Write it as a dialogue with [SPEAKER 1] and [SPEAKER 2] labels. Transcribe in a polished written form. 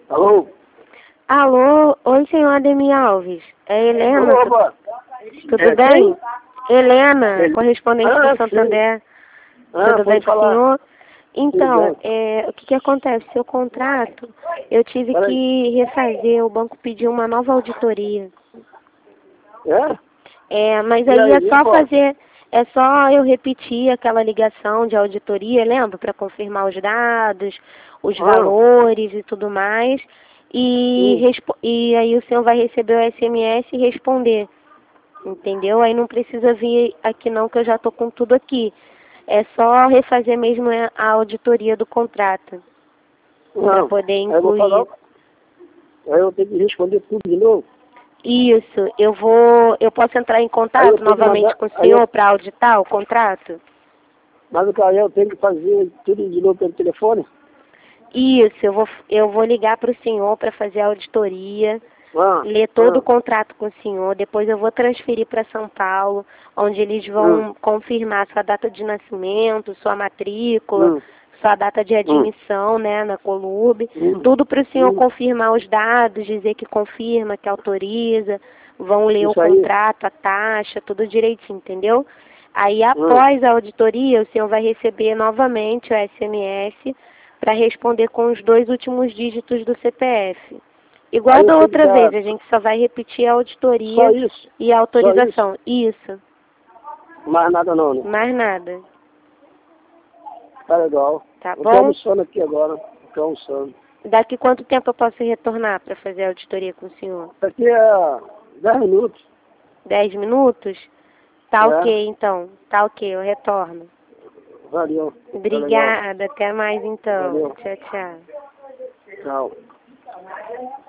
[SPEAKER 1] Alô?
[SPEAKER 2] Alô, oi, senhor Ademir Alves. É Helena.
[SPEAKER 1] Opa.
[SPEAKER 2] Tudo bem? Helena, correspondente do
[SPEAKER 1] sim.
[SPEAKER 2] Santander. Tudo bem
[SPEAKER 1] Pode
[SPEAKER 2] com o
[SPEAKER 1] falar.
[SPEAKER 2] senhor? Então,
[SPEAKER 1] Tudo
[SPEAKER 2] o que acontece? Seu contrato, eu tive
[SPEAKER 1] Peraí.
[SPEAKER 2] que refazer, o banco pediu uma nova auditoria. Mas
[SPEAKER 1] E
[SPEAKER 2] aí é
[SPEAKER 1] aí,
[SPEAKER 2] só
[SPEAKER 1] pô?
[SPEAKER 2] fazer, é só eu repetir aquela ligação de auditoria, lembra? Para confirmar os dados, os valores e tudo mais. E aí o senhor vai receber o SMS e responder. Entendeu? Aí não precisa vir aqui não, que eu já estou com tudo aqui. É só refazer mesmo a auditoria do contrato. Para poder
[SPEAKER 1] Aí eu vou falar.
[SPEAKER 2] incluir.
[SPEAKER 1] Aí eu tenho que responder tudo de novo.
[SPEAKER 2] Isso, eu posso entrar em
[SPEAKER 1] Aí eu
[SPEAKER 2] contato
[SPEAKER 1] tenho que
[SPEAKER 2] novamente
[SPEAKER 1] mandar.
[SPEAKER 2] com o senhor para auditar o contrato?
[SPEAKER 1] Mas o cara, eu tenho que fazer tudo de novo pelo telefone?
[SPEAKER 2] Isso, eu vou ligar para o senhor para fazer a auditoria,
[SPEAKER 1] Ah,
[SPEAKER 2] ler todo o contrato com o senhor, depois eu vou transferir para São Paulo, onde eles vão confirmar sua data de nascimento, sua matrícula, sua data de admissão, né, na Colube, tudo para o senhor confirmar os dados, dizer que confirma, que autoriza, vão ler o
[SPEAKER 1] Isso aí.
[SPEAKER 2] contrato, a taxa, tudo direitinho, entendeu? Aí após a auditoria, o senhor vai receber novamente o SMS para responder com os 2 últimos dígitos do CPF. Igual
[SPEAKER 1] Aí eu
[SPEAKER 2] da
[SPEAKER 1] tenho que
[SPEAKER 2] outra
[SPEAKER 1] dar
[SPEAKER 2] vez, a gente só vai repetir a
[SPEAKER 1] só
[SPEAKER 2] auditoria
[SPEAKER 1] isso.
[SPEAKER 2] e a
[SPEAKER 1] Só isso.
[SPEAKER 2] autorização. Isso,
[SPEAKER 1] Mais nada não, né?
[SPEAKER 2] mais nada.
[SPEAKER 1] Tá legal.
[SPEAKER 2] Tá
[SPEAKER 1] Eu tô
[SPEAKER 2] bom?
[SPEAKER 1] almoçando aqui agora. Tô almoçando.
[SPEAKER 2] Daqui quanto tempo eu posso retornar para fazer a auditoria com o senhor?
[SPEAKER 1] Daqui a 10 minutos.
[SPEAKER 2] 10 minutos? Tá
[SPEAKER 1] É.
[SPEAKER 2] ok, então. Tá ok, eu retorno.
[SPEAKER 1] Valeu. Tá legal.
[SPEAKER 2] Obrigada, até mais então.
[SPEAKER 1] Valeu.
[SPEAKER 2] Tchau, tchau.
[SPEAKER 1] Tchau.